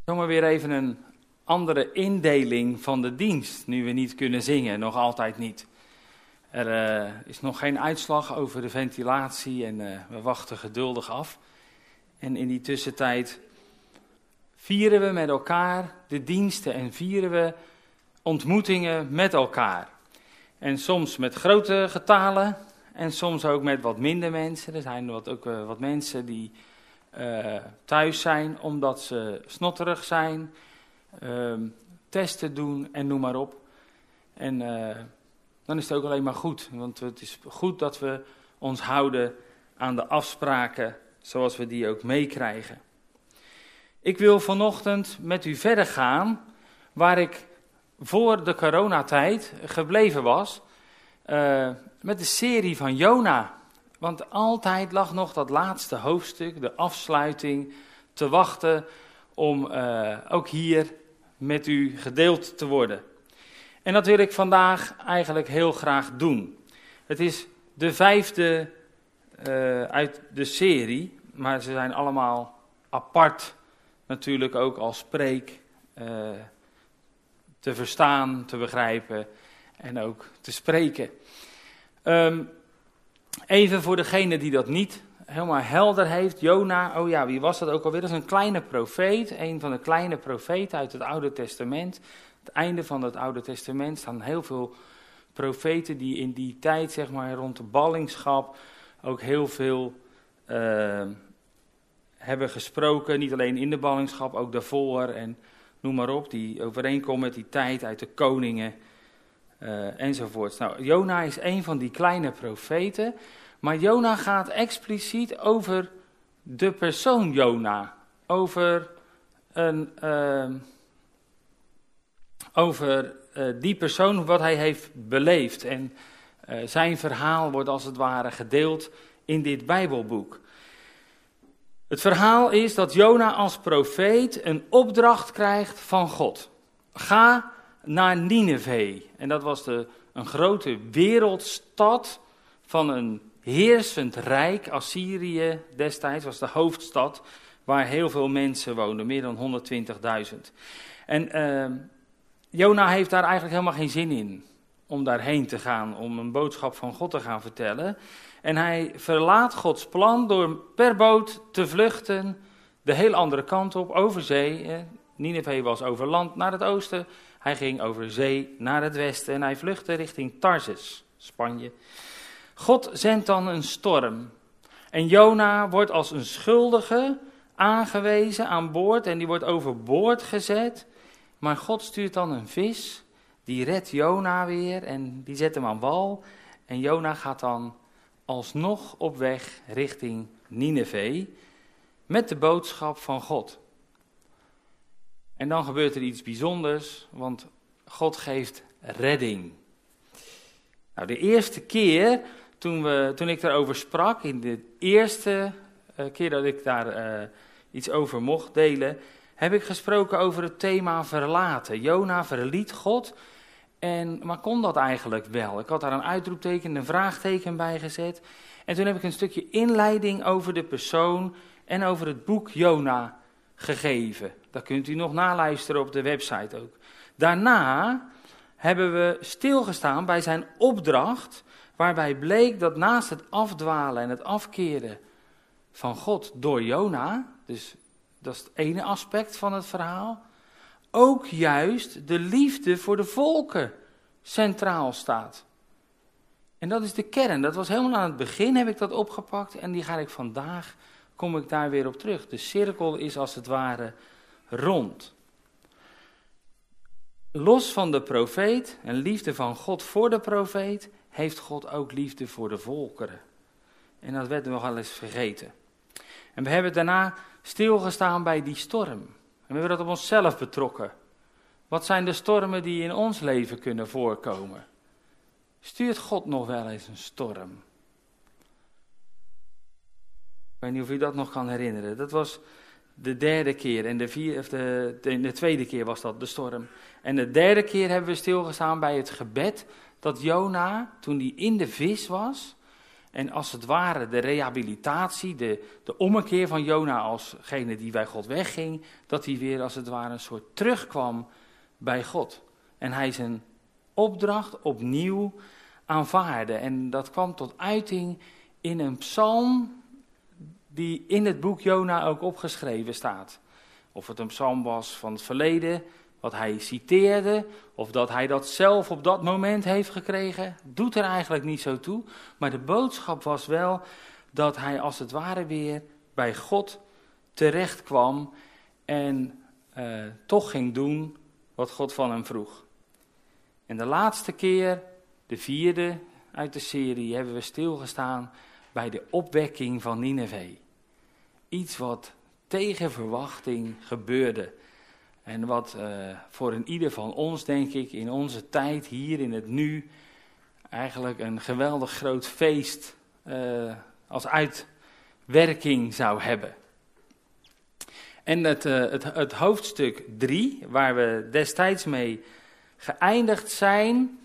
Zomaar weer even een andere indeling van de dienst, nu we niet kunnen zingen, nog altijd niet. Er is nog geen uitslag over de ventilatie en we wachten geduldig af. En in die tussentijd vieren we met elkaar de diensten en vieren we ontmoetingen met elkaar. En soms met grote getalen en soms ook met wat minder mensen. Er zijn ook wat mensen die thuis zijn omdat ze snotterig zijn, testen doen en noem maar op. En dan is het ook alleen maar goed, want het is goed dat we ons houden aan de afspraken zoals we die ook meekrijgen. Ik wil vanochtend met u verder gaan waar ik voor de coronatijd gebleven was, met de serie van Jona. Want altijd lag nog dat laatste hoofdstuk, de afsluiting, te wachten om ook hier met u gedeeld te worden. En dat wil ik vandaag eigenlijk heel graag doen. Het is de 5e uit de serie, maar ze zijn allemaal apart natuurlijk ook als preek te verstaan, te begrijpen en ook te spreken. Even voor degene die dat niet helemaal helder heeft. Jona, oh ja, wie was dat ook alweer? Dat is een kleine profeet, een van de kleine profeten uit het Oude Testament. Het einde van het Oude Testament staan heel veel profeten die in die tijd, zeg maar, rond de ballingschap ook heel veel hebben gesproken. Niet alleen in de ballingschap, ook daarvoor en noem maar op. Die overeenkomen met die tijd uit de koningen enzovoorts. Nou, Jona is een van die kleine profeten. Maar Jona gaat expliciet over de persoon Jona. Over die persoon, wat hij heeft beleefd. En zijn verhaal wordt als het ware gedeeld in dit Bijbelboek. Het verhaal is dat Jona als profeet een opdracht krijgt van God. Ga naar Nineve. En dat was een grote wereldstad van een heersend rijk. Assyrië destijds was de hoofdstad waar heel veel mensen woonden, meer dan 120.000. En Jona heeft daar eigenlijk helemaal geen zin in om daarheen te gaan, om een boodschap van God te gaan vertellen. En hij verlaat Gods plan door per boot te vluchten de heel andere kant op, over zee. Nineve was over land naar het oosten. Hij ging over zee naar het westen en hij vluchtte richting Tarsus, Spanje. God zendt dan een storm. En Jona wordt als een schuldige aangewezen aan boord en die wordt overboord gezet. Maar God stuurt dan een vis, die redt Jona weer en die zet hem aan wal. En Jona gaat dan alsnog op weg richting Nineve met de boodschap van God. En dan gebeurt er iets bijzonders, want God geeft redding. Nou, de eerste keer toen ik daarover sprak, in de eerste keer dat ik daar iets over mocht delen, heb ik gesproken over het thema verlaten. Jona verliet God, maar kon dat eigenlijk wel? Ik had daar een uitroepteken en een vraagteken bij gezet. En toen heb ik een stukje inleiding over de persoon en over het boek Jona gegeven. Dat kunt u nog naluisteren op de website ook. Daarna hebben we stilgestaan bij zijn opdracht, waarbij bleek dat naast het afdwalen en het afkeren van God door Jona, dus dat is het ene aspect van het verhaal, ook juist de liefde voor de volken centraal staat. En dat is de kern. Dat was helemaal aan het begin, heb ik dat opgepakt en die ga ik vandaag, kom ik daar weer op terug. De cirkel is als het ware rond. Los van de profeet en liefde van God voor de profeet, heeft God ook liefde voor de volkeren. En dat werd nog wel eens vergeten. En we hebben daarna stilgestaan bij die storm. En we hebben dat op onszelf betrokken. Wat zijn de stormen die in ons leven kunnen voorkomen? Stuurt God nog wel eens een storm? Ik weet niet of u dat nog kan herinneren. Dat was de derde keer en de tweede keer was dat de storm. En de derde keer hebben we stilgestaan bij het gebed dat Jona, toen hij in de vis was En als het ware de rehabilitatie, de ommekeer van Jona alsgene die bij God wegging, dat hij weer als het ware een soort terugkwam bij God. En hij zijn opdracht opnieuw aanvaarde. En dat kwam tot uiting in een psalm die in het boek Jona ook opgeschreven staat. Of het een psalm was van het verleden, wat hij citeerde, of dat hij dat zelf op dat moment heeft gekregen, doet er eigenlijk niet zo toe. Maar de boodschap was wel dat hij als het ware weer bij God terecht kwam en toch ging doen wat God van hem vroeg. En de laatste keer, de 4e uit de serie, hebben we stilgestaan bij de opwekking van Nineve. Iets wat tegen verwachting gebeurde. En wat voor een ieder van ons, denk ik, in onze tijd, hier in het nu, eigenlijk een geweldig groot feest als uitwerking zou hebben. En het hoofdstuk 3, waar we destijds mee geëindigd zijn,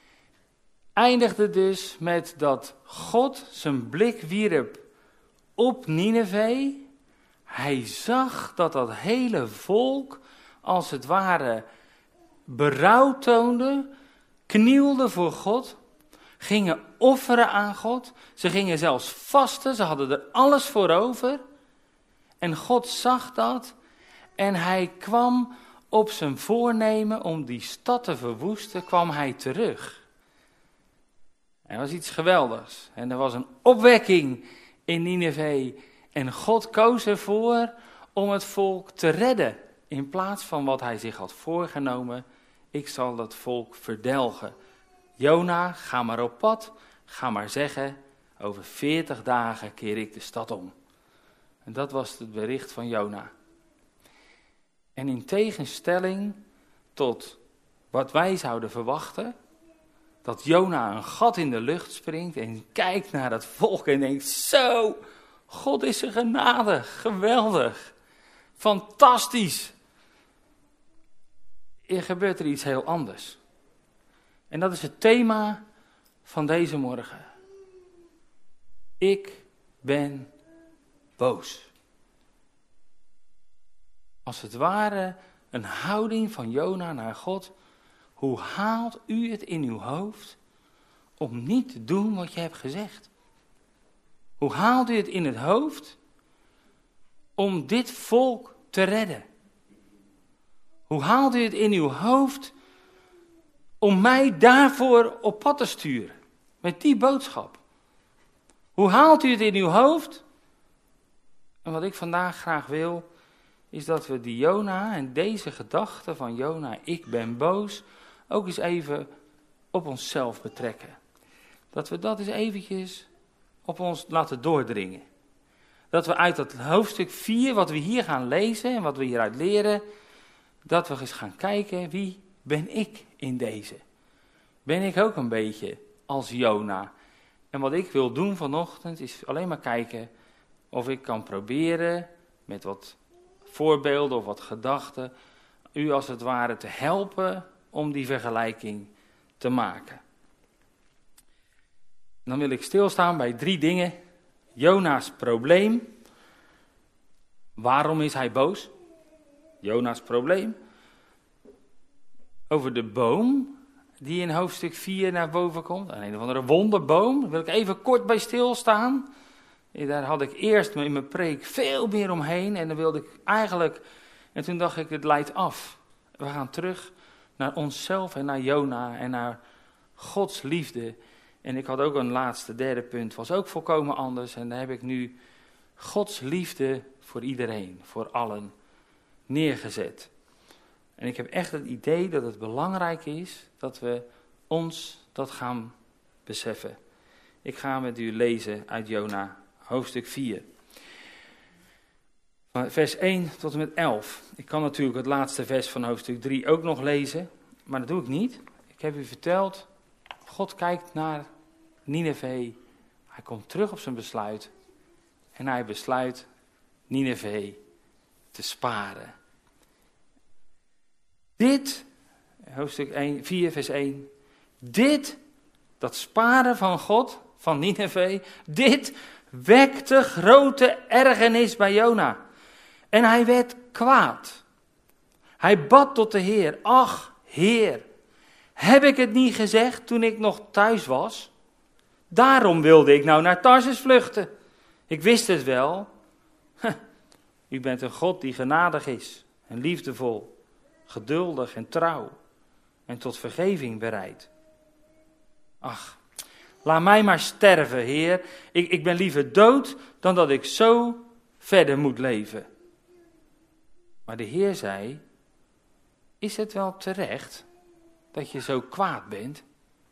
eindigde dus met dat God zijn blik wierp op Nineve. Hij zag dat dat hele volk als het ware berouw toonde, knielde voor God, gingen offeren aan God. Ze gingen zelfs vasten, ze hadden er alles voor over. En God zag dat en hij kwam op zijn voornemen om die stad te verwoesten, kwam hij terug. Er was iets geweldigs en er was een opwekking in Nineve en God koos ervoor om het volk te redden. In plaats van wat hij zich had voorgenomen, ik zal dat volk verdelgen. Jona, ga maar op pad, ga maar zeggen, over 40 dagen keer ik de stad om. En dat was het bericht van Jona. En in tegenstelling tot wat wij zouden verwachten, dat Jona een gat in de lucht springt en kijkt naar dat volk en denkt, zo, God is er genadig, geweldig, fantastisch. Er gebeurt er iets heel anders. En dat is het thema van deze morgen. Ik ben boos. Als het ware een houding van Jona naar God. Hoe haalt u het in uw hoofd om niet te doen wat je hebt gezegd? Hoe haalt u het in het hoofd om dit volk te redden? Hoe haalt u het in uw hoofd om mij daarvoor op pad te sturen? Met die boodschap. Hoe haalt u het in uw hoofd? En wat ik vandaag graag wil, is dat we die Jona en deze gedachte van Jona, ik ben boos, ook eens even op onszelf betrekken. Dat we dat eens eventjes op ons laten doordringen. Dat we uit dat hoofdstuk 4, wat we hier gaan lezen en wat we hieruit leren, dat we eens gaan kijken, wie ben ik in deze? Ben ik ook een beetje als Jona? En wat ik wil doen vanochtend is alleen maar kijken of ik kan proberen met wat voorbeelden of wat gedachten u als het ware te helpen om die vergelijking te maken. Dan wil ik stilstaan bij 3 dingen. Jona's probleem. Waarom is hij boos? Jona's probleem. Over de boom die in hoofdstuk 4 naar boven komt. Een of andere wonderboom. Daar wil ik even kort bij stilstaan. Daar had ik eerst in mijn preek veel meer omheen. En dan wilde ik eigenlijk. En toen dacht ik, het leidt af. We gaan terug naar onszelf en naar Jona en naar Gods liefde. En ik had ook een laatste, 3e punt, was ook volkomen anders. En daar heb ik nu Gods liefde voor iedereen, voor allen, neergezet. En ik heb echt het idee dat het belangrijk is dat we ons dat gaan beseffen. Ik ga met u lezen uit Jona, hoofdstuk 4. Van vers 1 tot en met 11. Ik kan natuurlijk het laatste vers van hoofdstuk 3 ook nog lezen, maar dat doe ik niet. Ik heb u verteld, God kijkt naar Nineve. Hij komt terug op zijn besluit en hij besluit Nineve te sparen. Dit, hoofdstuk 4 vers 1, dit, dat sparen van God, van Nineve, dit wekte grote ergernis bij Jona. En hij werd kwaad. Hij bad tot de Heer, ach Heer, heb ik het niet gezegd toen ik nog thuis was? Daarom wilde ik nou naar Tarsus vluchten. Ik wist het wel. U bent een God die genadig is en liefdevol, geduldig en trouw en tot vergeving bereid. Ach, laat mij maar sterven, Heer. Ik ben liever dood dan dat ik zo verder moet leven. Maar de Heer zei, is het wel terecht dat je zo kwaad bent?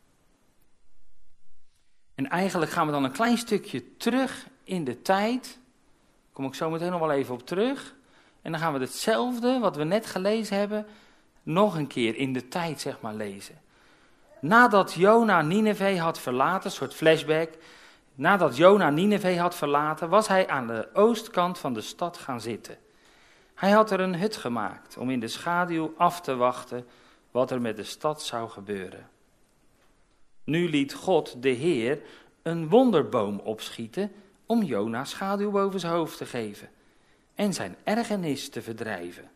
En eigenlijk gaan we dan een klein stukje terug in de tijd. Daar kom ik zo meteen nog wel even op terug. En dan gaan we hetzelfde wat we net gelezen hebben, nog een keer in de tijd zeg maar lezen. Nadat Jona Nineve had verlaten, een soort flashback. Nadat Jona Nineve had verlaten, was hij aan de oostkant van de stad gaan zitten. Hij had er een hut gemaakt om in de schaduw af te wachten wat er met de stad zou gebeuren. Nu liet God, de Heer, een wonderboom opschieten om Jona schaduw boven zijn hoofd te geven en zijn ergernis te verdrijven.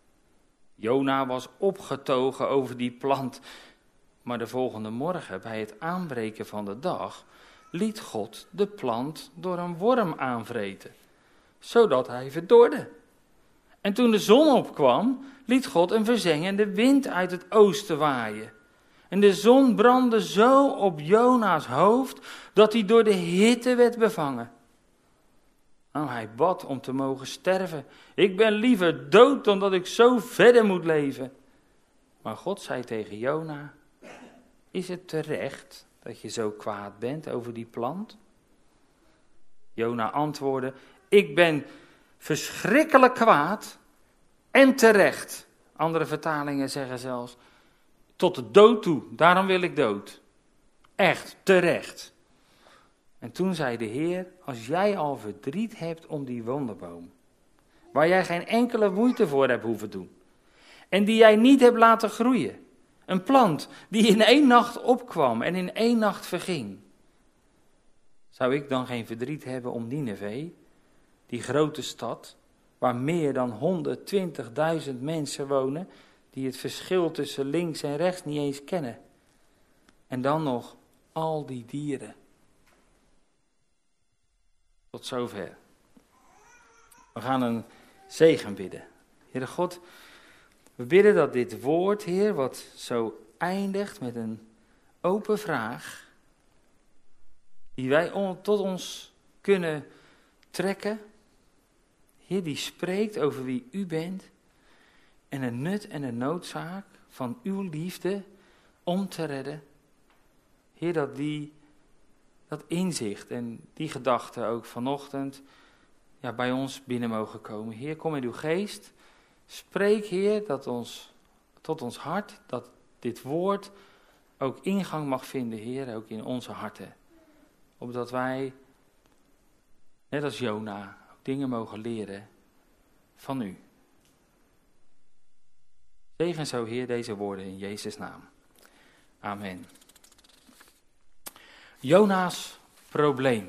Jona was opgetogen over die plant, maar de volgende morgen, bij het aanbreken van de dag, liet God de plant door een worm aanvreten, zodat hij verdorde. En toen de zon opkwam, liet God een verzengende wind uit het oosten waaien. En de zon brandde zo op Jona's hoofd, dat hij door de hitte werd bevangen. Nou, hij bad om te mogen sterven. Ik ben liever dood dan dat ik zo verder moet leven. Maar God zei tegen Jona, is het terecht dat je zo kwaad bent over die plant? Jona antwoordde, ik ben verschrikkelijk kwaad en terecht. Andere vertalingen zeggen zelfs, tot de dood toe, daarom wil ik dood. Echt, terecht. En toen zei de Heer, als jij al verdriet hebt om die wonderboom, waar jij geen enkele moeite voor hebt hoeven doen, en die jij niet hebt laten groeien, een plant die in 1 nacht opkwam en in 1 nacht verging, zou ik dan geen verdriet hebben om Nineve, die grote stad, waar meer dan 120.000 mensen wonen, die het verschil tussen links en rechts niet eens kennen. En dan nog al die dieren. Tot zover. We gaan een zegen bidden. Heere God, we bidden dat dit woord, Heer, wat zo eindigt met een open vraag, die wij tot ons kunnen trekken, Heer, die spreekt over wie u bent en een nut en een noodzaak van uw liefde om te redden. Heer, dat inzicht en die gedachten ook vanochtend bij ons binnen mogen komen. Heer, kom in uw geest. Spreek, Heer, tot ons hart, dat dit woord ook ingang mag vinden, Heer, ook in onze harten. Opdat wij, net als Jona, dingen mogen leren van u. Zegen zo, Heer, deze woorden in Jezus' naam. Amen. Jona's probleem.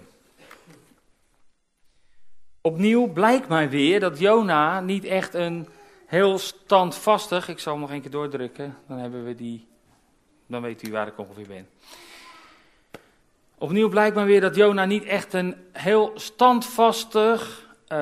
Opnieuw blijkt mij weer dat Jona niet echt een heel standvastig, ik zal hem nog een keer doordrukken, dan weet u waar ik ongeveer ben. Opnieuw blijkt mij weer dat Jona niet echt een heel standvastig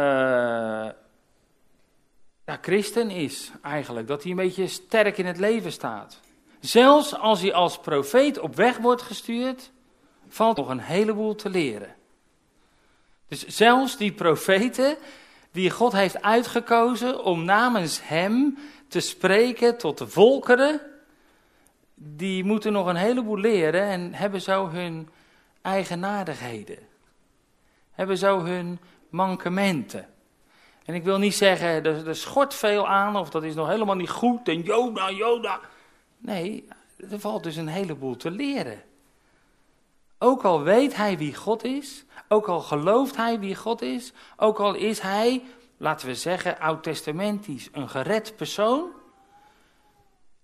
christen is eigenlijk. Dat hij een beetje sterk in het leven staat. Zelfs als hij als profeet op weg wordt gestuurd, valt nog een heleboel te leren. Dus zelfs die profeten die God heeft uitgekozen om namens hem te spreken tot de volkeren, die moeten nog een heleboel leren en hebben zo hun eigenaardigheden. Hebben zo hun mankementen. En ik wil niet zeggen, er schort veel aan of dat is nog helemaal niet goed en Jona. Nee, er valt dus een heleboel te leren. Ook al weet hij wie God is, ook al gelooft hij wie God is, ook al is hij, laten we zeggen, oud-testamentisch een gered persoon,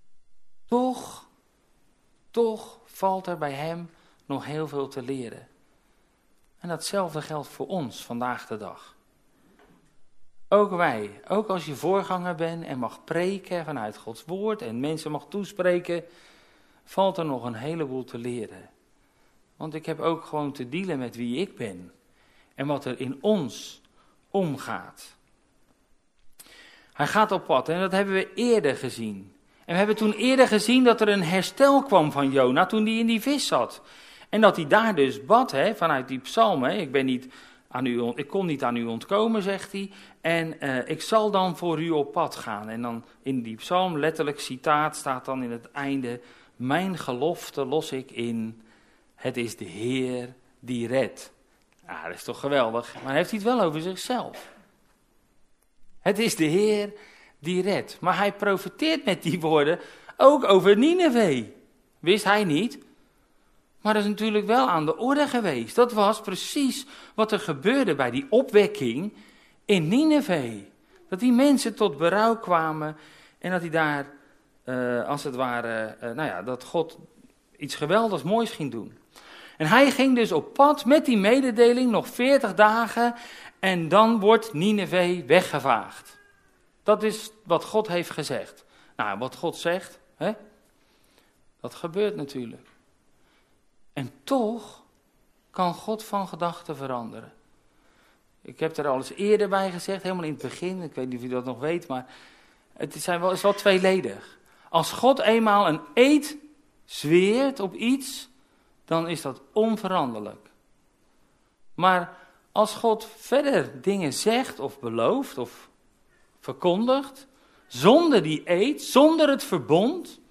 toch valt er bij hem nog heel veel te leren. En datzelfde geldt voor ons vandaag de dag. Ook wij, ook als je voorganger bent en mag preken vanuit Gods woord en mensen mag toespreken, valt er nog een heleboel te leren. Want ik heb ook gewoon te dealen met wie ik ben en wat er in ons omgaat. Hij gaat op pad en dat hebben we eerder gezien. En we hebben toen eerder gezien dat er een herstel kwam van Jona toen hij in die vis zat. En dat hij daar dus bad, vanuit die psalm. Ik kon niet aan u ontkomen, zegt hij. En ik zal dan voor u op pad gaan. En dan in die psalm, letterlijk citaat, staat dan in het einde: mijn gelofte los ik in, het is de Heer die redt. Ja, dat is toch geweldig. Maar heeft hij het wel over zichzelf. Het is de Heer die redt. Maar hij profeteert met die woorden ook over Nineve. Wist hij niet? Maar dat is natuurlijk wel aan de orde geweest. Dat was precies wat er gebeurde bij die opwekking in Nineve. Dat die mensen tot berouw kwamen en dat hij daar, als het ware, dat God iets geweldigs moois ging doen. En hij ging dus op pad met die mededeling nog 40 dagen en dan wordt Nineve weggevaagd. Dat is wat God heeft gezegd. Nou, wat God zegt, dat gebeurt natuurlijk. En toch kan God van gedachten veranderen. Ik heb er al eens eerder bij gezegd, helemaal in het begin, ik weet niet of u dat nog weet, maar het is wel tweeledig. Als God eenmaal een eed zweert op iets, dan is dat onveranderlijk. Maar als God verder dingen zegt of belooft of verkondigt, zonder die eed, zonder het verbond,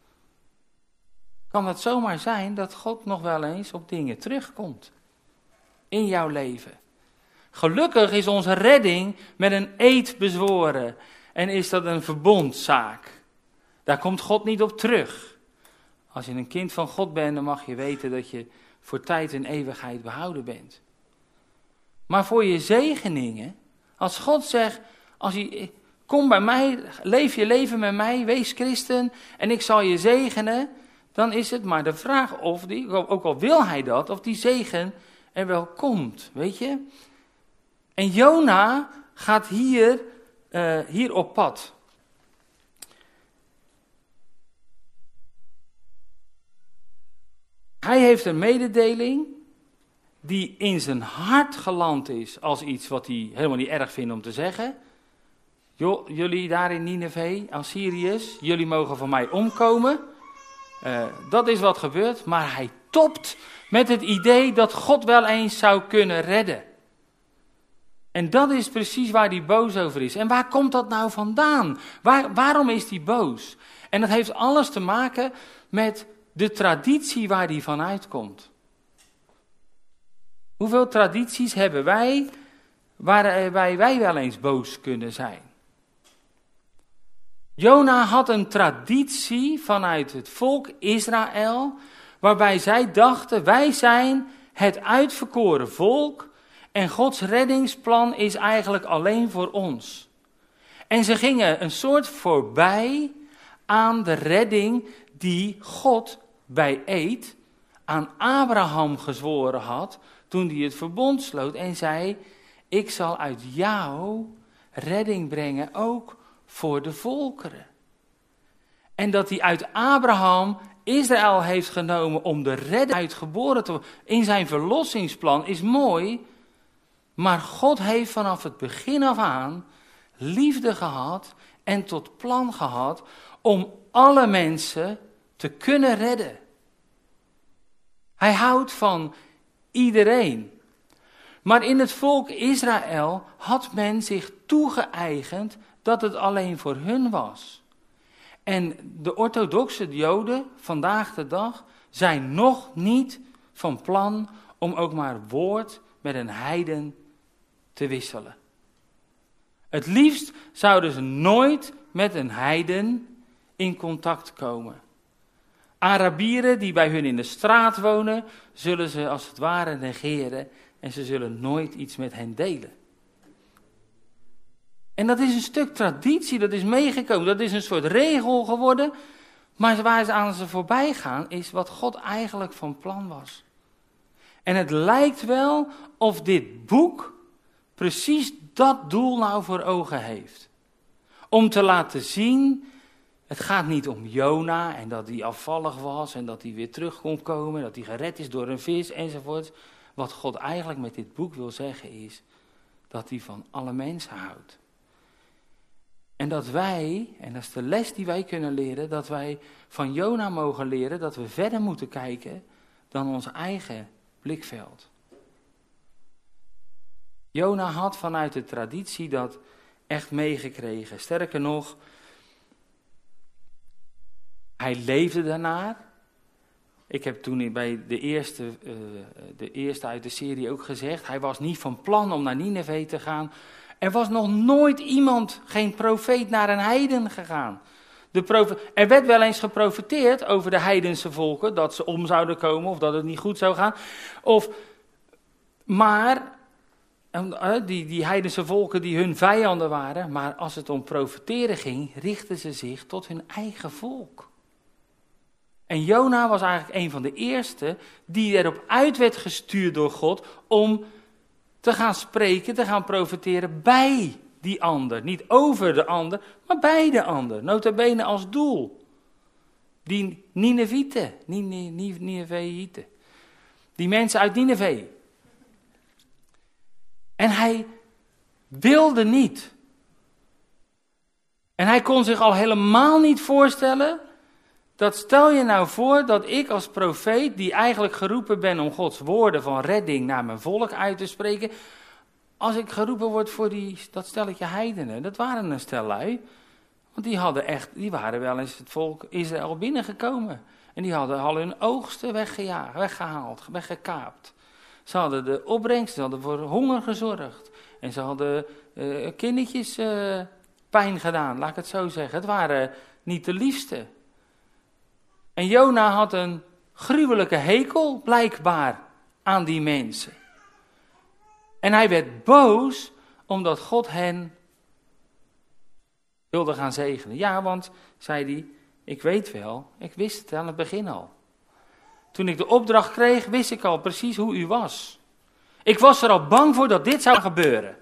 kan het zomaar zijn dat God nog wel eens op dingen terugkomt in jouw leven. Gelukkig is onze redding met een eed bezworen en is dat een verbondszaak. Daar komt God niet op terug. Als je een kind van God bent, dan mag je weten dat je voor tijd en eeuwigheid behouden bent. Maar voor je zegeningen, als God zegt, kom bij mij, leef je leven met mij, wees christen en ik zal je zegenen, dan is het maar de vraag of ook al wil hij dat, of die zegen er wel komt, weet je. En Jona gaat hier op pad. Hij heeft een mededeling die in zijn hart geland is als iets wat hij helemaal niet erg vindt om te zeggen. Jullie daar in Nineve, Assyriërs, jullie mogen van mij omkomen. Dat is wat gebeurt, maar hij topt met het idee dat God wel eens zou kunnen redden. En dat is precies waar hij boos over is. En waar komt dat nou vandaan? Waarom is hij boos? En dat heeft alles te maken met de traditie waar hij van uitkomt. Hoeveel tradities hebben wij waarbij wij wel eens boos kunnen zijn? Jona had een traditie vanuit het volk Israël, waarbij zij dachten, wij zijn het uitverkoren volk en Gods reddingsplan is eigenlijk alleen voor ons. En ze gingen een soort voorbij aan de redding die God bij eed aan Abraham gezworen had toen hij het verbond sloot en zei, ik zal uit jou redding brengen ook voor de volkeren. En dat hij uit Abraham Israël heeft genomen om de redder uitgeboren te worden in zijn verlossingsplan is mooi, maar God heeft vanaf het begin af aan liefde gehad en tot plan gehad om alle mensen te kunnen redden. Hij houdt van iedereen. Maar in het volk Israël had men zich toegeëigend dat het alleen voor hun was. En de orthodoxe Joden vandaag de dag zijn nog niet van plan om ook maar woord met een heiden te wisselen. Het liefst zouden ze nooit met een heiden in contact komen. Arabieren die bij hun in de straat wonen, zullen ze als het ware negeren en ze zullen nooit iets met hen delen. En dat is een stuk traditie, dat is meegekomen, dat is een soort regel geworden. Maar waar ze aan ze voorbij gaan, is wat God eigenlijk van plan was. En het lijkt wel of dit boek precies dat doel nou voor ogen heeft. Om te laten zien, het gaat niet om Jona en dat hij afvallig was en dat hij weer terug kon komen, dat hij gered is door een vis enzovoort. Wat God eigenlijk met dit boek wil zeggen is dat hij van alle mensen houdt. En dat wij, en dat is de les die wij kunnen leren, dat wij van Jona mogen leren dat we verder moeten kijken dan ons eigen blikveld. Jona had vanuit de traditie dat echt meegekregen. Sterker nog, hij leefde daarnaar. Ik heb toen bij de eerste uit de serie ook gezegd, hij was niet van plan om naar Nineve te gaan. Er was nog nooit iemand, geen profeet, naar een heiden gegaan. Er werd wel eens geprofeteerd over de heidense volken, dat ze om zouden komen of dat het niet goed zou gaan. Maar die heidense volken die hun vijanden waren, maar als het om profeteren ging, richtten ze zich tot hun eigen volk. En Jona was eigenlijk een van de eerste die erop uit werd gestuurd door God om te gaan spreken, te gaan profeteren bij die ander. Niet over de ander, maar bij de ander. Nota bene als doel. Die Ninevieten, die mensen uit Nineve. En hij wilde niet. En hij kon zich al helemaal niet voorstellen, dat stel je nou voor dat ik als profeet, die eigenlijk geroepen ben om Gods woorden van redding naar mijn volk uit te spreken, als ik geroepen word voor dat stelletje heidenen, dat waren een stel lui, want die waren wel eens het volk Israël binnengekomen. En die hadden al hun oogsten weggehaald, weggekaapt. Ze hadden de opbrengst, ze hadden voor honger gezorgd. En ze hadden kindertjes pijn gedaan, laat ik het zo zeggen. Het waren niet de liefste. En Jona had een gruwelijke hekel, blijkbaar, aan die mensen. En hij werd boos, omdat God hen wilde gaan zegenen. Ja, want, zei hij, ik weet wel, ik wist het aan het begin al. Toen ik de opdracht kreeg, wist ik al precies hoe u was. Ik was er al bang voor dat dit zou gebeuren.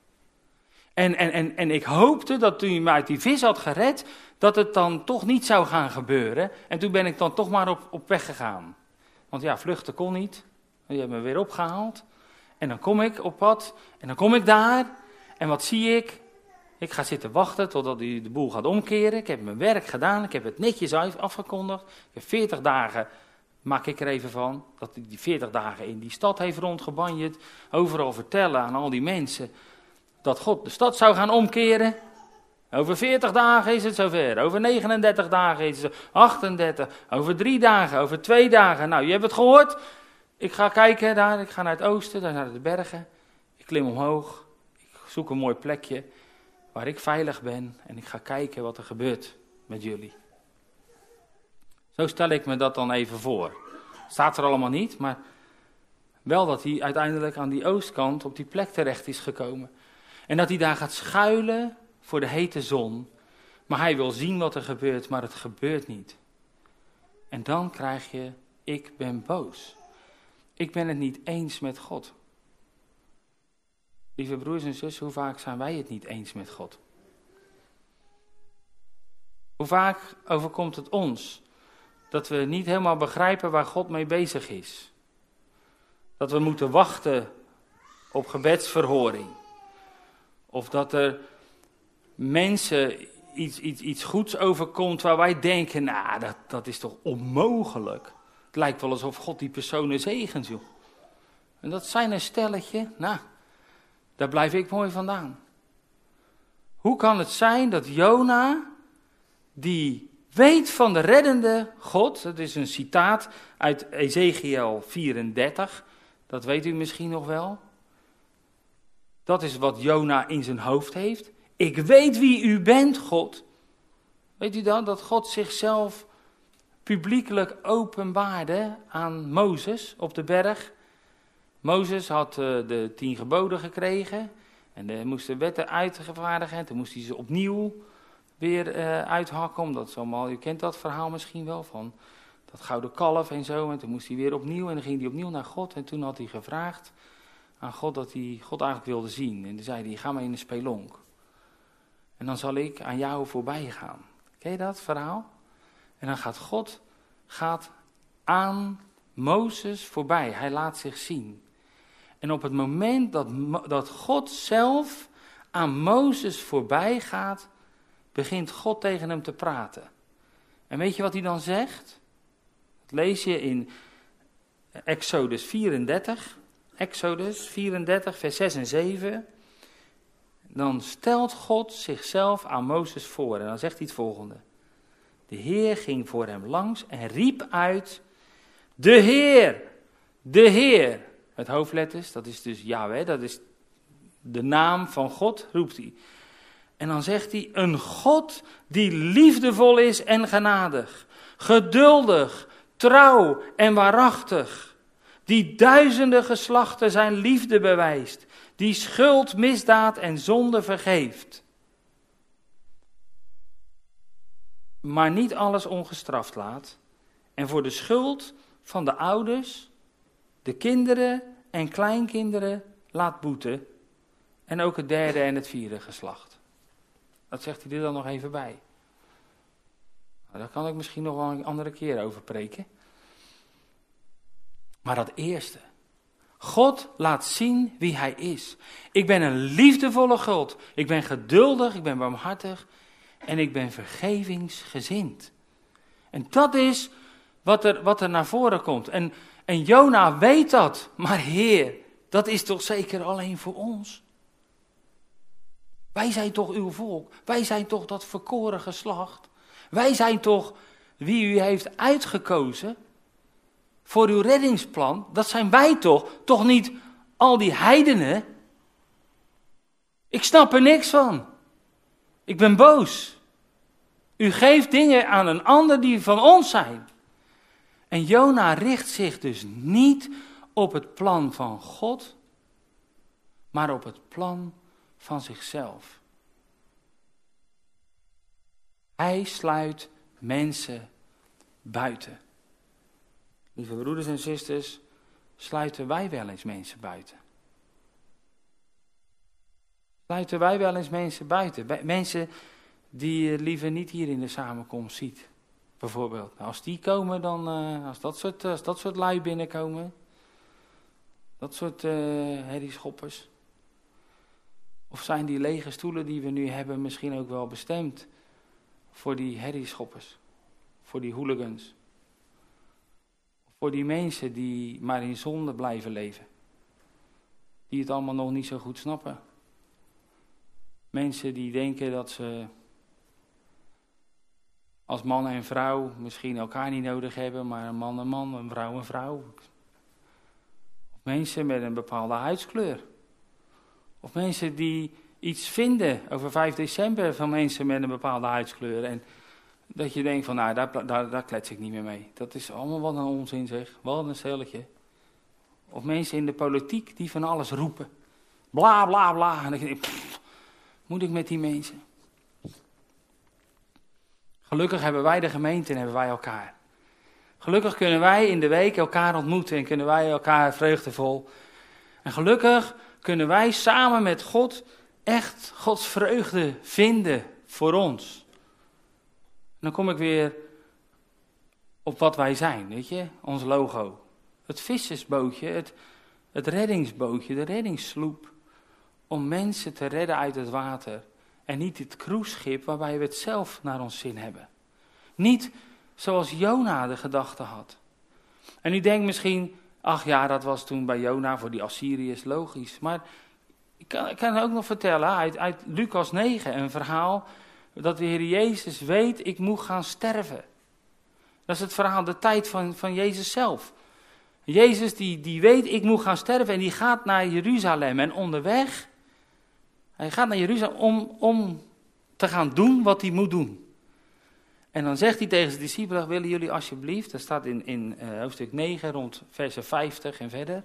En ik hoopte dat toen u me uit die vis had gered, dat het dan toch niet zou gaan gebeuren. En toen ben ik dan toch maar op weg gegaan. Want ja, vluchten kon niet. Die hebben me weer opgehaald. En dan kom ik op pad. En dan kom ik daar. En wat zie ik? Ik ga zitten wachten totdat u de boel gaat omkeren. Ik heb mijn werk gedaan. Ik heb het netjes afgekondigd. Ik heb 40 dagen, maak ik er even van, dat hij die 40 dagen in die stad heeft rondgebanjerd. Overal vertellen aan al die mensen dat God de stad zou gaan omkeren. Over 40 dagen is het zover. Over 39 dagen is het 38. Over 3 dagen, over 2 dagen. Nou, je hebt het gehoord. Ik ga kijken daar. Ik ga naar het oosten, daar naar de bergen. Ik klim omhoog. Ik zoek een mooi plekje waar ik veilig ben. En ik ga kijken wat er gebeurt met jullie. Zo stel ik me dat dan even voor. Staat er allemaal niet, maar wel dat hij uiteindelijk aan die oostkant op die plek terecht is gekomen. En dat hij daar gaat schuilen voor de hete zon. Maar hij wil zien wat er gebeurt, maar het gebeurt niet. En dan krijg je, ik ben boos. Ik ben het niet eens met God. Lieve broers en zussen, hoe vaak zijn wij het niet eens met God? Hoe vaak overkomt het ons dat we niet helemaal begrijpen waar God mee bezig is? Dat we moeten wachten op gebedsverhoring. Of dat er mensen iets goeds overkomt waar wij denken, nou, dat is toch onmogelijk. Het lijkt wel alsof God die personen zegent, joh. En dat zijn een stelletje, nou, daar blijf ik mooi vandaan. Hoe kan het zijn dat Jona, die weet van de reddende God, dat is een citaat uit Ezekiel 34, dat weet u misschien nog wel. Dat is wat Jona in zijn hoofd heeft. Ik weet wie u bent, God. Weet u dan dat God zichzelf publiekelijk openbaarde aan Mozes op de berg? Mozes had de 10 geboden gekregen en er moesten wetten uitgevaardigen. En toen moest hij ze opnieuw weer uithakken, omdat u kent dat verhaal misschien wel van dat gouden kalf en zo. En toen moest hij weer opnieuw en dan ging hij opnieuw naar God. En toen had hij gevraagd aan God dat hij God eigenlijk wilde zien. En toen zei hij, ga maar in de spelonk. En dan zal ik aan jou voorbij gaan. Ken je dat verhaal? En dan gaat God aan Mozes voorbij. Hij laat zich zien. En op het moment dat God zelf aan Mozes voorbij gaat, begint God tegen hem te praten. En weet je wat hij dan zegt? Dat lees je in Exodus 34. Exodus 34, vers 6 en 7. Dan stelt God zichzelf aan Mozes voor. En dan zegt hij het volgende. De Heer ging voor hem langs en riep uit, de Heer, de Heer. Met hoofdletters, dat is dus Yahweh, dat is de naam van God, roept hij. En dan zegt hij, een God die liefdevol is en genadig, geduldig, trouw en waarachtig, die duizenden geslachten zijn liefde bewijst, die schuld, misdaad en zonde vergeeft. Maar niet alles ongestraft laat en voor de schuld van de ouders, de kinderen en kleinkinderen laat boeten en ook het derde en het vierde geslacht. Dat zegt hij er dan nog even bij. Nou, daar kan ik misschien nog wel een andere keer over preken. Maar dat eerste. God laat zien wie hij is. Ik ben een liefdevolle God. Ik ben geduldig, ik ben barmhartig en ik ben vergevingsgezind. En dat is wat er naar voren komt. En Jona weet dat. Maar Heer, dat is toch zeker alleen voor ons? Wij zijn toch uw volk? Wij zijn toch dat verkoren geslacht? Wij zijn toch wie u heeft uitgekozen voor uw reddingsplan? Dat zijn wij toch? Toch niet al die heidenen? Ik snap er niks van. Ik ben boos. U geeft dingen aan een ander die van ons zijn. En Jona richt zich dus niet op het plan van God, maar op het plan van zichzelf. Hij sluit mensen buiten. Lieve broeders en zusters, sluiten wij wel eens mensen buiten? Sluiten wij wel eens mensen buiten? Mensen die je liever niet hier in de samenkomst ziet, bijvoorbeeld. Nou, als die komen, dan, als dat soort lui binnenkomen, dat soort herrieschoppers. Of zijn die lege stoelen die we nu hebben misschien ook wel bestemd voor die herrieschoppers, voor die hooligans. Voor die mensen die maar in zonde blijven leven. Die het allemaal nog niet zo goed snappen. Mensen die denken dat ze als man en vrouw misschien elkaar niet nodig hebben, maar een man, een vrouw. Of mensen met een bepaalde huidskleur. Of mensen die iets vinden over 5 december van mensen met een bepaalde huidskleur. En dat je denkt van, nou, daar klets ik niet meer mee. Dat is allemaal wat een onzin zeg. Wat een stelletje. Of mensen in de politiek die van alles roepen. Bla, bla, bla. En dan denk ik, moet ik met die mensen? Gelukkig hebben wij de gemeente en hebben wij elkaar. Gelukkig kunnen wij in de week elkaar ontmoeten en kunnen wij elkaar vreugdevol. En gelukkig kunnen wij samen met God echt Gods vreugde vinden voor ons. En dan kom ik weer op wat wij zijn, weet je, ons logo. Het vissersbootje, het reddingsbootje, de reddingssloep. Om mensen te redden uit het water. En niet het cruiseschip waarbij we het zelf naar ons zin hebben. Niet zoals Jona de gedachte had. En u denkt misschien, ach ja, dat was toen bij Jona voor die Assyriërs logisch. Maar ik kan ook nog vertellen uit Lucas 9, een verhaal dat de Heer Jezus weet, ik moet gaan sterven. Dat is het verhaal, de tijd van Jezus zelf. Jezus die weet, ik moet gaan sterven en die gaat naar Jeruzalem. En onderweg, hij gaat naar Jeruzalem om te gaan doen wat hij moet doen. En dan zegt hij tegen zijn discipelen, willen jullie alsjeblieft, dat staat in hoofdstuk 9, rond versen 50 en verder,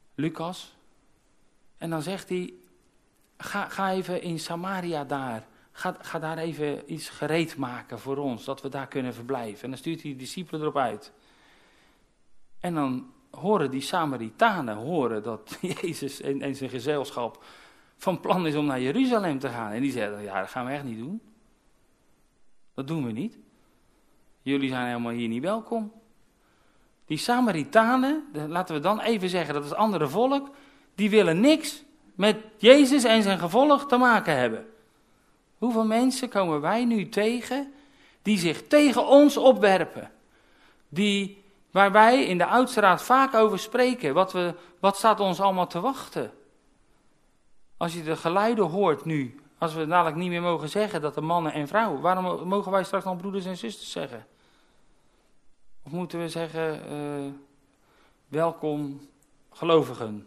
Lucas. En dan zegt hij, ga even in Samaria daar Ga daar even iets gereed maken voor ons, dat we daar kunnen verblijven. En dan stuurt hij de discipelen erop uit. En dan horen die Samaritanen dat Jezus en zijn gezelschap van plan is om naar Jeruzalem te gaan. En die zeggen, ja, dat gaan we echt niet doen. Dat doen we niet. Jullie zijn helemaal hier niet welkom. Die Samaritanen, laten we dan even zeggen, dat is het andere volk, die willen niks met Jezus en zijn gevolg te maken hebben. Hoeveel mensen komen wij nu tegen die zich tegen ons opwerpen? Waar wij in de Oudste Raad vaak over spreken. Wat staat ons allemaal te wachten? Als je de geluiden hoort nu, als we dadelijk niet meer mogen zeggen dat de mannen en vrouwen, waarom mogen wij straks nog broeders en zusters zeggen? Of moeten we zeggen, welkom gelovigen?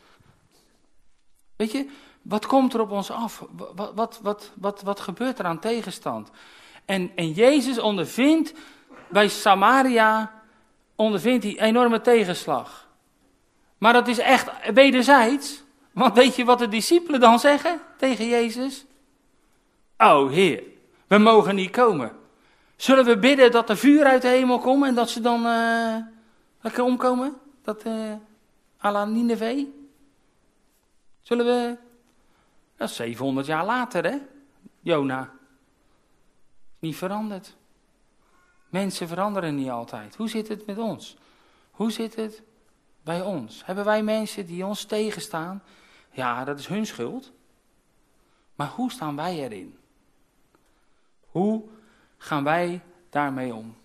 Weet je, wat komt er op ons af? Wat gebeurt er aan tegenstand? En Jezus ondervindt bij Samaria, ondervindt hij enorme tegenslag. Maar dat is echt wederzijds. Want weet je wat de discipelen dan zeggen tegen Jezus? O Heer, we mogen niet komen. Zullen we bidden dat er vuur uit de hemel komt en dat ze dan lekker omkomen? Dat à la Nineve? Zullen we... Dat is 700 jaar later, hè? Jona. Niet veranderd. Mensen veranderen niet altijd. Hoe zit het met ons? Hoe zit het bij ons? Hebben wij mensen die ons tegenstaan? Ja, dat is hun schuld. Maar hoe staan wij erin? Hoe gaan wij daarmee om?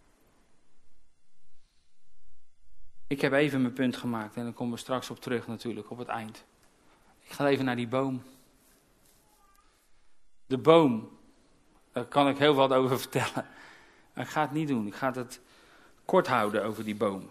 Ik heb even mijn punt gemaakt en dan komen we straks op terug natuurlijk, op het eind. Ik ga even naar die boom. De boom, daar kan ik heel wat over vertellen. Maar ik ga het niet doen, ik ga het kort houden over die boom.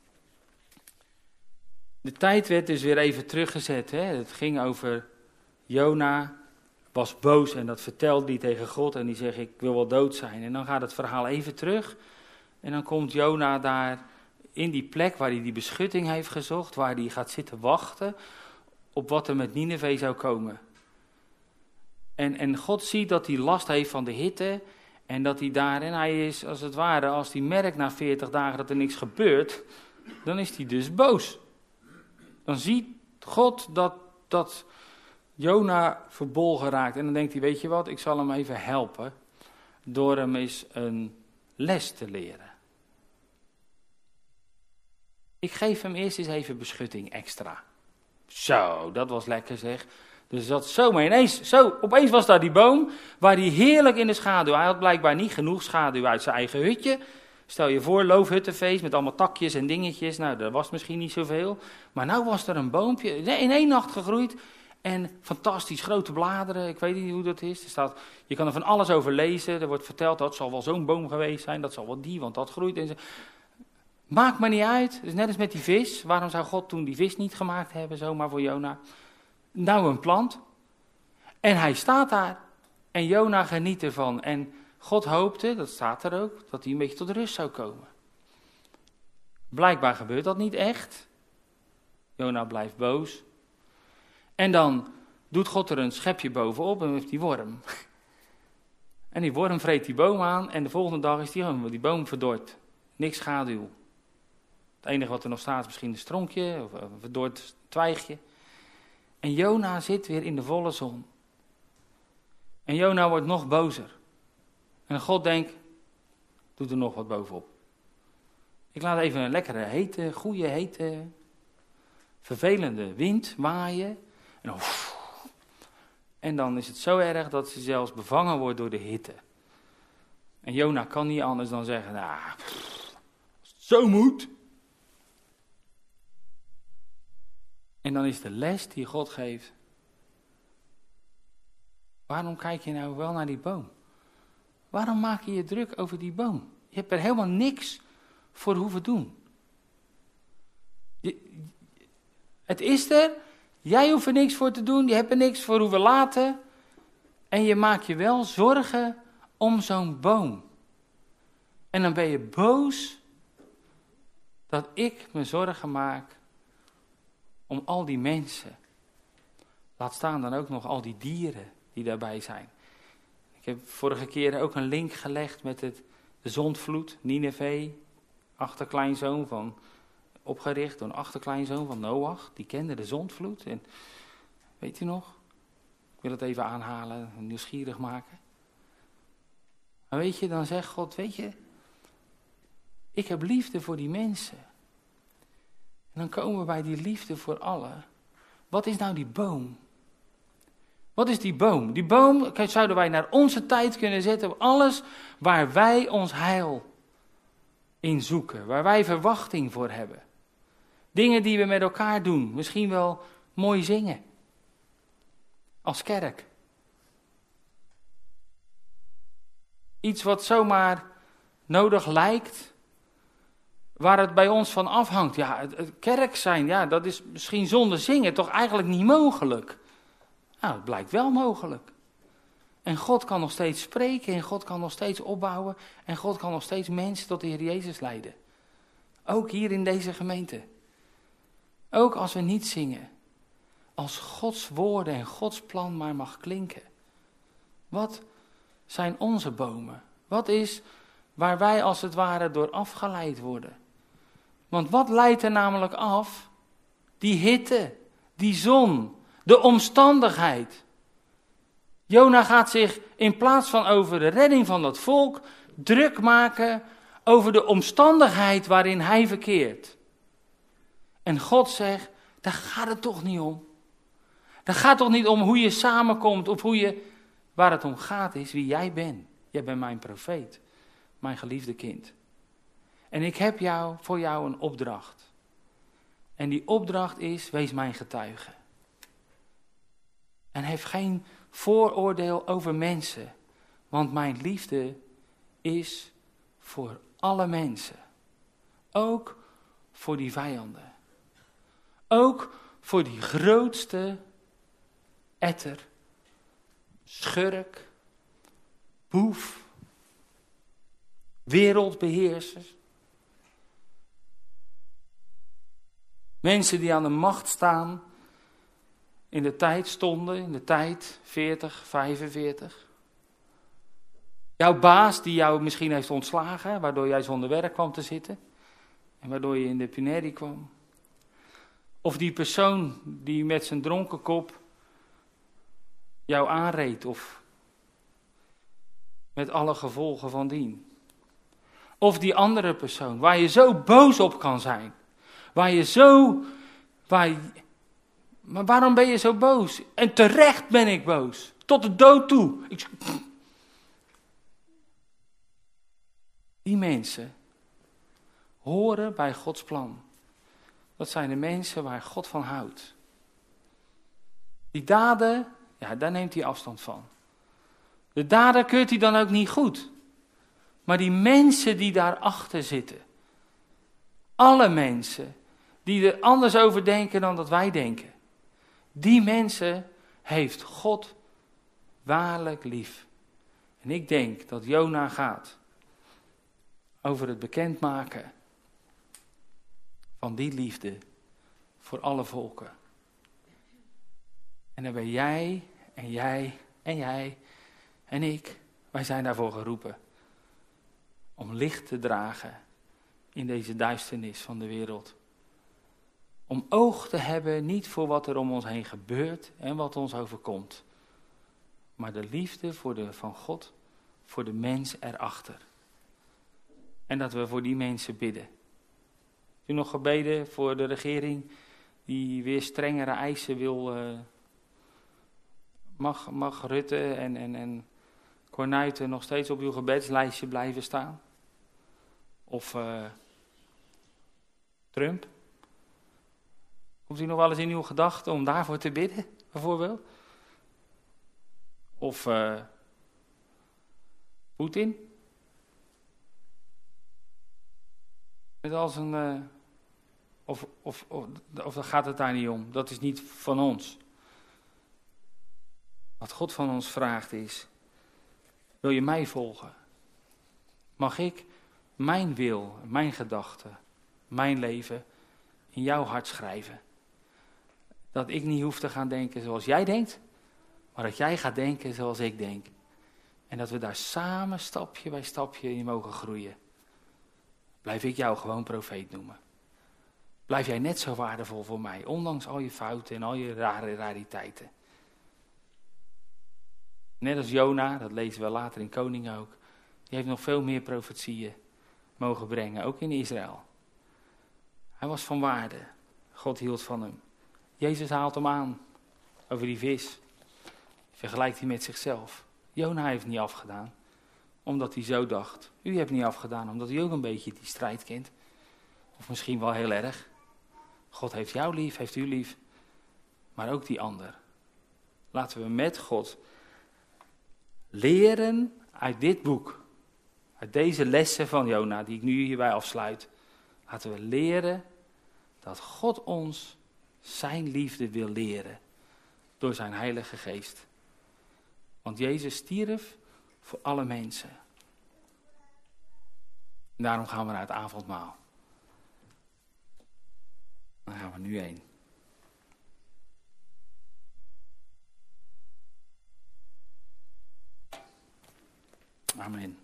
De tijd werd dus weer even teruggezet. Hè? Het ging over Jona, was boos en dat vertelde hij tegen God. En die zegt, ik wil wel dood zijn. En dan gaat het verhaal even terug. En dan komt Jona daar in die plek waar hij die beschutting heeft gezocht. Waar hij gaat zitten wachten op wat er met Nineve zou komen. En God ziet dat hij last heeft van de hitte. En dat hij daar, en hij is als het ware, als hij merkt na 40 dagen dat er niks gebeurt. Dan is hij dus boos. Dan ziet God dat Jona verbolgen raakt. En dan denkt hij, weet je wat, ik zal hem even helpen. Door hem eens een les te leren. Ik geef hem eerst eens even beschutting extra. Zo, dat was lekker zeg. Dus dat zomaar ineens, opeens was daar die boom, waar hij heerlijk in de schaduw. Hij had blijkbaar niet genoeg schaduw uit zijn eigen hutje. Stel je voor, loofhuttenfeest met allemaal takjes en dingetjes. Nou, dat was misschien niet zoveel. Maar nou was er een boompje, in 1 nacht gegroeid. En fantastisch, grote bladeren, ik weet niet hoe dat is. Je kan er van alles over lezen. Er wordt verteld, dat zal wel zo'n boom geweest zijn. Dat zal wel die, want dat groeit. En zo. Maakt maar niet uit. Het is net als met die vis. Waarom zou God toen die vis niet gemaakt hebben, zomaar voor Jona? Nou, een plant. En hij staat daar. En Jona geniet ervan. En God hoopte, dat staat er ook, dat hij een beetje tot rust zou komen. Blijkbaar gebeurt dat niet echt. Jona blijft boos. En dan doet God er een schepje bovenop en heeft die worm. En die worm vreet die boom aan en de volgende dag is die boom verdord. Niks schaduw. Het enige wat er nog staat is misschien een stronkje of een verdord twijgje. En Jona zit weer in de volle zon. En Jona wordt nog bozer. En God denkt, doet er nog wat bovenop. Ik laat even een lekkere, goede, hete, vervelende wind waaien. En dan is het zo erg dat ze zelfs bevangen wordt door de hitte. En Jona kan niet anders dan zeggen, nou, als het zo moet. En dan is de les die God geeft. Waarom kijk je nou wel naar die boom? Waarom maak je je druk over die boom? Je hebt er helemaal niks voor hoeven doen. Het is er. Jij hoeft er niks voor te doen. Je hebt er niks voor hoeven laten. En je maakt je wel zorgen om zo'n boom. En dan ben je boos dat ik me zorgen maak om al die mensen. Laat staan dan ook nog al die dieren die daarbij zijn. heb vorige keer ook een link gelegd met de zondvloed, Nineve, achterkleinzoon van, opgericht door een achterkleinzoon van Noach. Die kende de zondvloed. En weet u nog? Ik wil het even aanhalen, nieuwsgierig maken. Maar weet je, dan zegt God, weet je, ik heb liefde voor die mensen. En dan komen we bij die liefde voor allen. Wat is nou die boom? Wat is die boom? Die boom zouden wij naar onze tijd kunnen zetten op alles waar wij ons heil in zoeken. Waar wij verwachting voor hebben. Dingen die we met elkaar doen. Misschien wel mooi zingen. Als kerk. Iets wat zomaar nodig lijkt. Waar het bij ons van afhangt. Ja, het kerk zijn, ja, dat is misschien zonder zingen toch eigenlijk niet mogelijk. Nou, het blijkt wel mogelijk. En God kan nog steeds spreken en God kan nog steeds opbouwen. En God kan nog steeds mensen tot de Heer Jezus leiden. Ook hier in deze gemeente. Ook als we niet zingen. Als Gods woorden en Gods plan maar mag klinken. Wat zijn onze bomen? Wat is waar wij als het ware door afgeleid worden? Want wat leidt er namelijk af? Die hitte, die zon, de omstandigheid. Jona gaat zich in plaats van over de redding van dat volk druk maken over de omstandigheid waarin hij verkeert. En God zegt, daar gaat het toch niet om. Dat gaat toch niet om hoe je samenkomt of waar het om gaat is wie jij bent. Jij bent mijn profeet, mijn geliefde kind. En ik heb voor jou een opdracht. En die opdracht is, wees mijn getuige. En heb geen vooroordeel over mensen. Want mijn liefde is voor alle mensen. Ook voor die vijanden. Ook voor die grootste etter, schurk, boef, wereldbeheersers. Mensen die aan de macht staan, in de tijd stonden, in de tijd 40, 45. Jouw baas die jou misschien heeft ontslagen, waardoor jij zonder werk kwam te zitten. En waardoor je in de punerie kwam. Of die persoon die met zijn dronken kop jou aanreed of met alle gevolgen van dien. Of die andere persoon waar je zo boos op kan zijn. Maar waarom ben je zo boos? En terecht ben ik boos. Tot de dood toe. Die mensen horen bij Gods plan. Dat zijn de mensen waar God van houdt. Die daden, ja, daar neemt hij afstand van. De dader keurt hij dan ook niet goed. Maar die mensen die daarachter zitten. Alle mensen die er anders over denken dan dat wij denken. Die mensen heeft God waarlijk lief. En ik denk dat Jona gaat over het bekendmaken van die liefde voor alle volken. En dan ben jij en jij en jij en ik, wij zijn daarvoor geroepen. Om licht te dragen in deze duisternis van de wereld. Om oog te hebben niet voor wat er om ons heen gebeurt en wat ons overkomt. Maar de liefde van God voor de mens erachter. En dat we voor die mensen bidden. Heb u nog gebeden voor de regering die weer strengere eisen wil? Mag Rutte en Kornuiten nog steeds op uw gebedslijstje blijven staan? Of Trump? Komt u nog wel eens in uw gedachten om daarvoor te bidden, bijvoorbeeld? Of Poetin? Met als een... Of dan gaat het daar niet om. Dat is niet van ons. Wat God van ons vraagt is, wil je mij volgen? Mag ik mijn wil, mijn gedachten, mijn leven in jouw hart schrijven? Dat ik niet hoef te gaan denken zoals jij denkt, maar dat jij gaat denken zoals ik denk. En dat we daar samen stapje bij stapje in mogen groeien. Blijf ik jou gewoon profeet noemen. Blijf jij net zo waardevol voor mij, ondanks al je fouten en al je rariteiten. Net als Jona, dat lezen we later in Koningen ook. Die heeft nog veel meer profetieën mogen brengen, ook in Israël. Hij was van waarde. God hield van hem. Jezus haalt hem aan over die vis. Vergelijkt hij met zichzelf. Jona heeft niet afgedaan, omdat hij zo dacht. U hebt niet afgedaan, omdat u ook een beetje die strijd kent. Of misschien wel heel erg. God heeft jou lief, heeft u lief. Maar ook die ander. Laten we met God leren uit dit boek. Uit deze lessen van Jona, die ik nu hierbij afsluit. Laten we leren dat God ons zijn liefde wil leren. Door zijn Heilige Geest. Want Jezus stierf voor alle mensen. En daarom gaan we naar het avondmaal. Daar gaan we nu heen. Amen.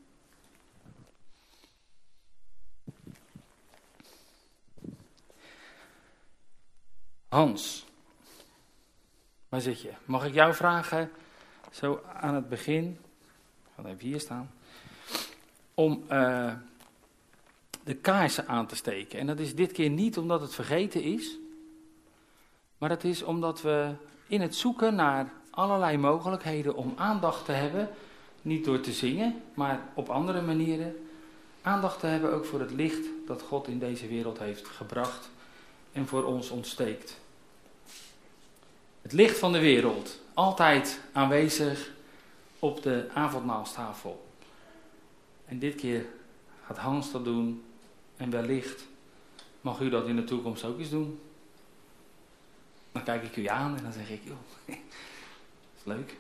Hans, waar zit je? Mag ik jou vragen, zo aan het begin, ik ga even hier staan, om de kaarsen aan te steken. En dat is dit keer niet omdat het vergeten is, maar dat is omdat we in het zoeken naar allerlei mogelijkheden om aandacht te hebben, niet door te zingen, maar op andere manieren, aandacht te hebben ook voor het licht dat God in deze wereld heeft gebracht en voor ons ontsteekt. Het licht van de wereld, altijd aanwezig op de avondmaalstafel. En dit keer gaat Hans dat doen en wellicht mag u dat in de toekomst ook eens doen. Dan kijk ik u aan en dan zeg ik, joh, dat is leuk.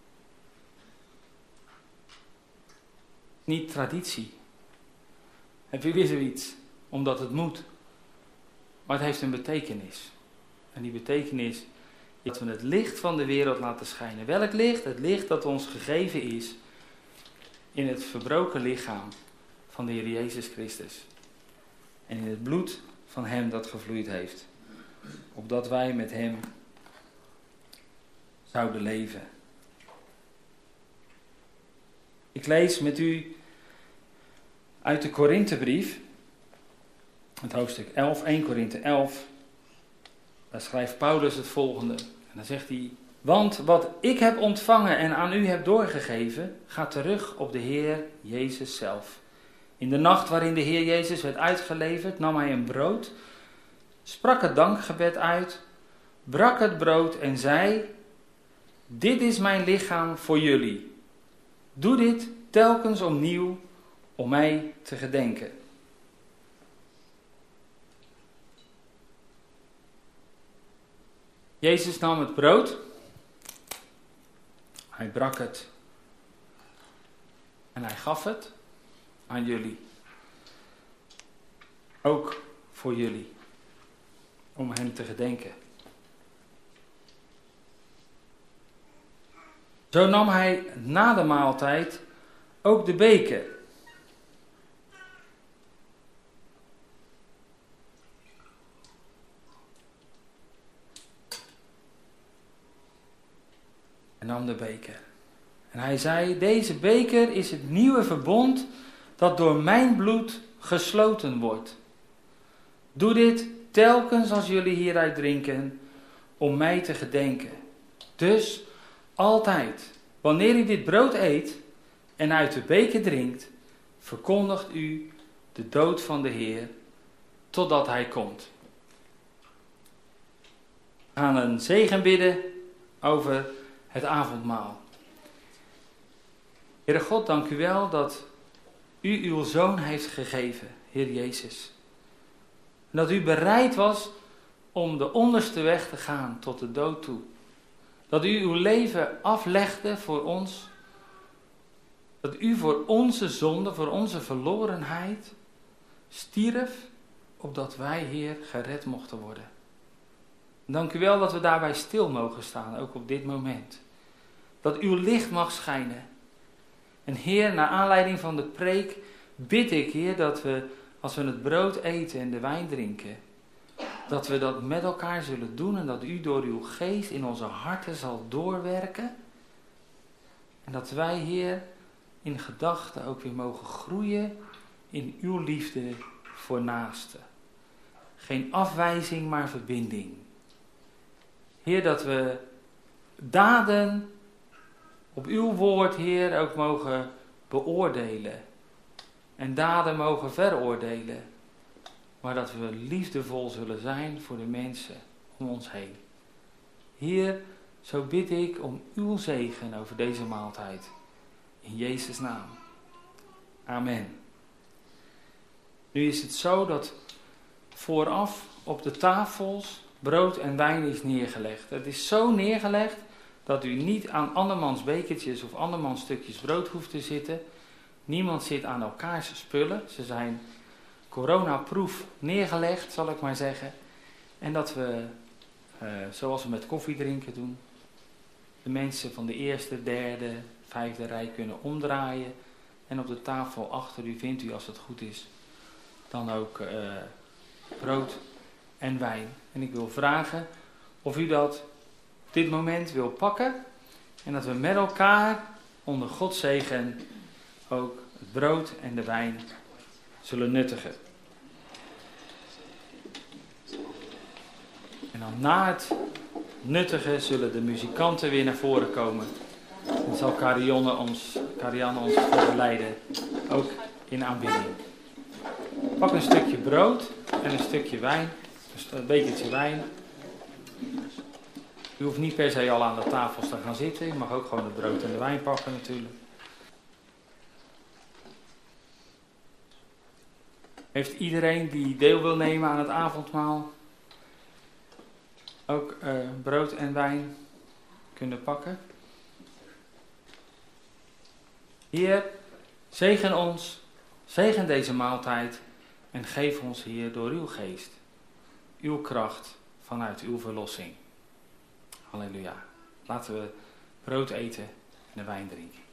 Niet traditie. Heb je weer zoiets, omdat het moet. Maar het heeft een betekenis. En die betekenis is dat we het licht van de wereld laten schijnen. Welk licht? Het licht dat ons gegeven is in het verbroken lichaam van de Heer Jezus Christus. En in het bloed van hem dat gevloeid heeft. Opdat wij met hem zouden leven. Ik lees met u uit de Korinthebrief, het hoofdstuk 11, 1 Korinthe 11. Daar schrijft Paulus het volgende. En dan zegt hij, want wat ik heb ontvangen en aan u heb doorgegeven, gaat terug op de Heer Jezus zelf. In de nacht waarin de Heer Jezus werd uitgeleverd, nam hij een brood, sprak het dankgebed uit, brak het brood en zei, dit is mijn lichaam voor jullie. Doe dit telkens opnieuw om mij te gedenken. Jezus nam het brood, hij brak het en hij gaf het aan jullie. Ook voor jullie, om hem te gedenken. Zo nam hij na de maaltijd ook de beker. En nam de beker. En hij zei, deze beker is het nieuwe verbond dat door mijn bloed gesloten wordt. Doe dit telkens als jullie hieruit drinken, om mij te gedenken. Dus altijd, wanneer u dit brood eet en uit de beker drinkt, verkondigt u de dood van de Heer, totdat hij komt. We gaan een zegen bidden over het avondmaal. Heere God, dank u wel dat u uw Zoon heeft gegeven, Heer Jezus. En dat u bereid was om de onderste weg te gaan tot de dood toe. Dat u uw leven aflegde voor ons. Dat u voor onze zonde, voor onze verlorenheid stierf, opdat wij, Heer, gered mochten worden. Dank u wel dat we daarbij stil mogen staan, ook op dit moment. Dat uw licht mag schijnen. En Heer, naar aanleiding van de preek bid ik, Heer, dat we, als we het brood eten en de wijn drinken, dat we dat met elkaar zullen doen en dat u door uw geest in onze harten zal doorwerken. En dat wij, Heer, in gedachten ook weer mogen groeien in uw liefde voor naasten. Geen afwijzing, maar verbinding. Heer, dat we daden op uw woord, Heer, ook mogen beoordelen. En daden mogen veroordelen. Maar dat we liefdevol zullen zijn voor de mensen om ons heen. Heer, zo bid ik om uw zegen over deze maaltijd. In Jezus' naam. Amen. Nu is het zo dat vooraf op de tafels brood en wijn is neergelegd. Het is zo neergelegd dat u niet aan andermans bekertjes of andermans stukjes brood hoeft te zitten. Niemand zit aan elkaars spullen. Ze zijn coronaproof neergelegd, zal ik maar zeggen. En dat we, zoals we met koffie drinken doen, de mensen van de eerste, derde, vijfde rij kunnen omdraaien. En op de tafel achter u vindt u, als het goed is, dan ook brood en wijn. En ik wil vragen of u dat op dit moment wil pakken. En dat we met elkaar onder Gods zegen ook het brood en de wijn zullen nuttigen. En dan na het nuttigen zullen de muzikanten weer naar voren komen. En zal Karianne ons verder leiden, ook in aanbidding. Pak een stukje brood en een stukje wijn, een bekertje wijn. U hoeft niet per se al aan de tafels te gaan zitten, u mag ook gewoon het brood en de wijn pakken natuurlijk. Heeft iedereen die deel wil nemen aan het avondmaal ook brood en wijn kunnen pakken? Heer, zegen ons, zegen deze maaltijd en geef ons, Heer, door uw geest, uw kracht vanuit uw verlossing. Halleluja. Laten we brood eten en de wijn drinken.